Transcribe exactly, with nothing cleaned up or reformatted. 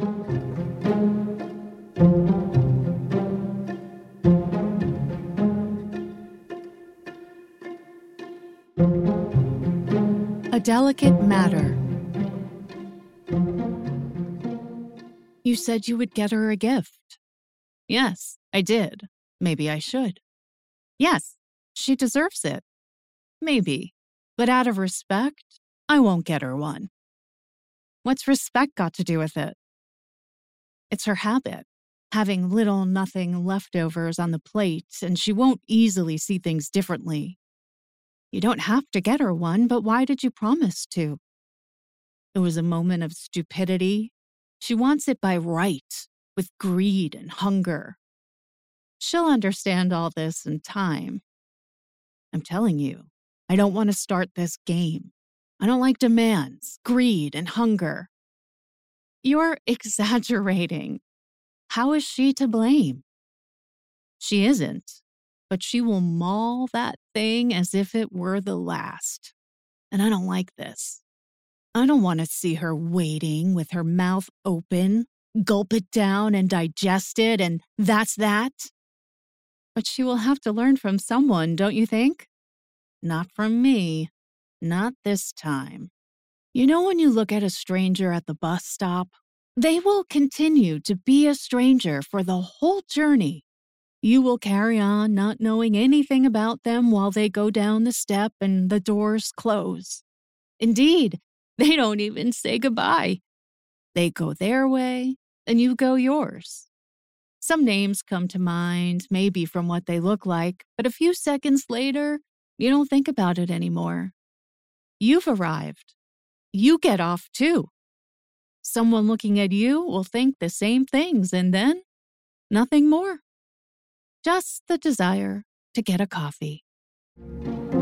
A delicate matter. You said you would get her a gift. Yes, I did. Maybe I should. Yes, she deserves it. Maybe. But out of respect, I won't get her one. What's respect got to do with it? It's her habit, having little nothing leftovers on the plate, and she won't easily see things differently. You don't have to get her one, but why did you promise to? It was a moment of stupidity. She wants it by right, with greed and hunger. She'll understand all this in time. I'm telling you, I don't want to start this game. I don't like demands, greed, and hunger. You're exaggerating. How is she to blame? She isn't, but she will maul that thing as if it were the last. And I don't like this. I don't want to see her waiting with her mouth open, gulp it down and digest it, and that's that. But she will have to learn from someone, don't you think? Not from me. Not this time. You know when you look at a stranger at the bus stop? They will continue to be a stranger for the whole journey. You will carry on not knowing anything about them while they go down the step and the doors close. Indeed, they don't even say goodbye. They go their way, and you go yours. Some names come to mind, maybe from what they look like, but a few seconds later, you don't think about it anymore. You've arrived. You get off too. Someone looking at you will think the same things, and then nothing more. Just the desire to get a coffee.